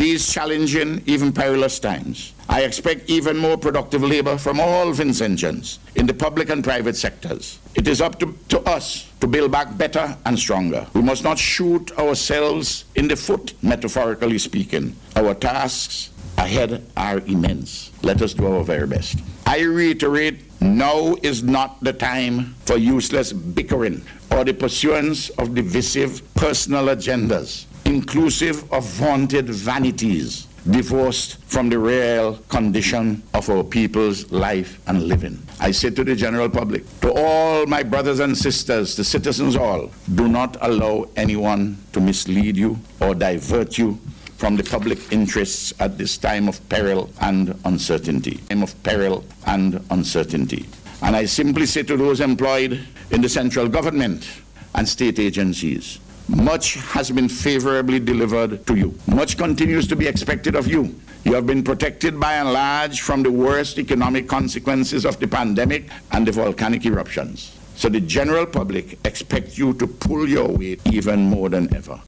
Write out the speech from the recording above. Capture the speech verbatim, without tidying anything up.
these challenging, even perilous times, I expect even more productive labor from all Vincentians in the public and private sectors. It is up to, to us to build back better and stronger. We must not shoot ourselves in the foot, metaphorically speaking. Our tasks ahead are immense. Let us do our very best. I reiterate, now is not the time for useless bickering or the pursuance of divisive personal agendas, inclusive of vaunted vanities, divorced from the real condition of our people's life and living. I say to the general public, to all my brothers and sisters, the citizens all, do not allow anyone to mislead you or divert you from the public interests at this time of peril and uncertainty. Time of peril and uncertainty. And I simply say to those employed in the central government and state agencies, much has been favorably delivered to you. Much continues to be expected of you. You have been protected by and large from the worst economic consequences of the pandemic and the volcanic eruptions. So the general public expects you to pull your weight even more than ever.